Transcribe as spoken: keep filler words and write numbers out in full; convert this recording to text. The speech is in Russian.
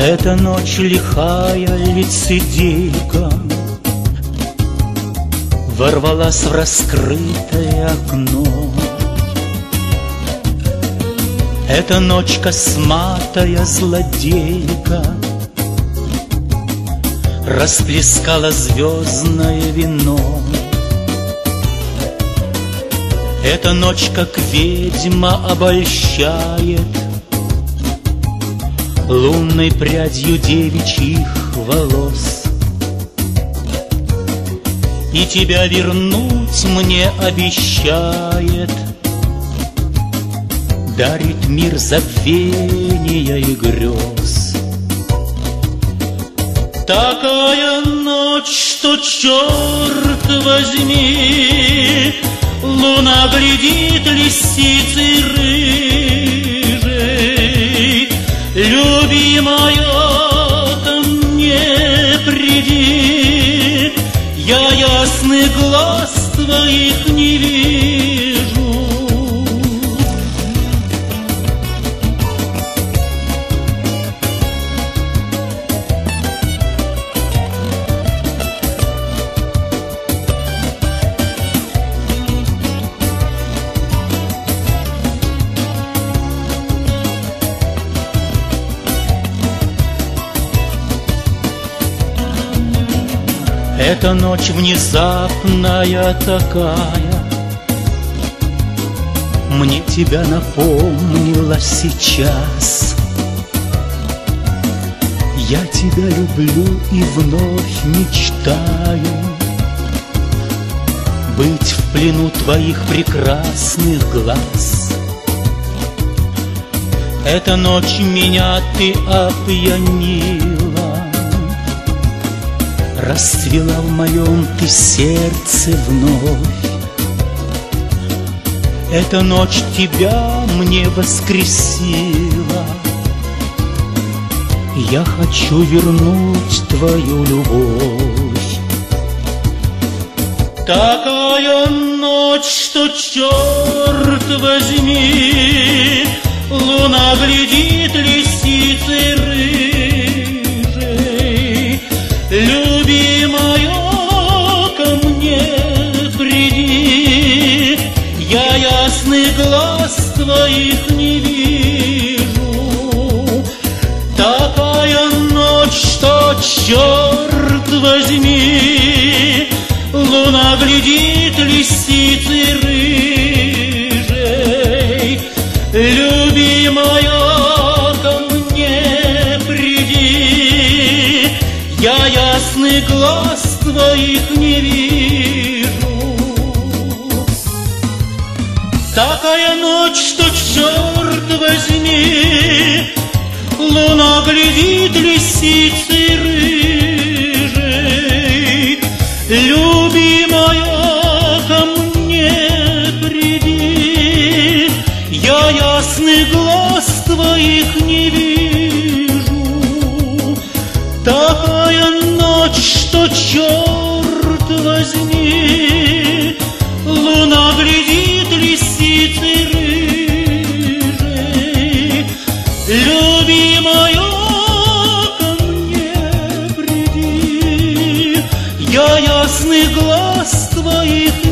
Эта ночь лихая лицедейка ворвалась в раскрытое окно. Эта ночь косматая злодейка расплескала звездное вино. Эта ночь, как ведьма, обольщает лунной прядью девичьих волос. И тебя вернуть мне обещает, дарит мир забвения и грез. Такая ночь, что, черт возьми, луна глядит лисицей рыжей. Любимая, ко мне приди, я ясных глаз твоих не вижу. Эта ночь внезапная такая мне тебя напомнила сейчас. Я тебя люблю и вновь мечтаю быть в плену твоих прекрасных глаз. Эта ночь меня ты опьянила, расцвела в моем ты сердце вновь. Эта ночь тебя мне воскресила. Я хочу вернуть твою любовь. Такая ночь, что, черт возьми, луна глядит лисицей рыжей. Любимая, ко мне приди, я ясных глаз твоих не вижу. Такая ночь, что, черт возьми, луна глядит лисицей рыжей. Любимая, ко мне приди, я ясных глаз твоих не вижу. Такая ночь, что, черт возьми, луна глядит лисицей рыжей. Любимая, ко мне приди, я ясных глаз твоих не вижу. Такая ночь, что, черт возьми, луна глядит лисицей рыжей. Любимая, ко мне приди, я ясных глаз твоих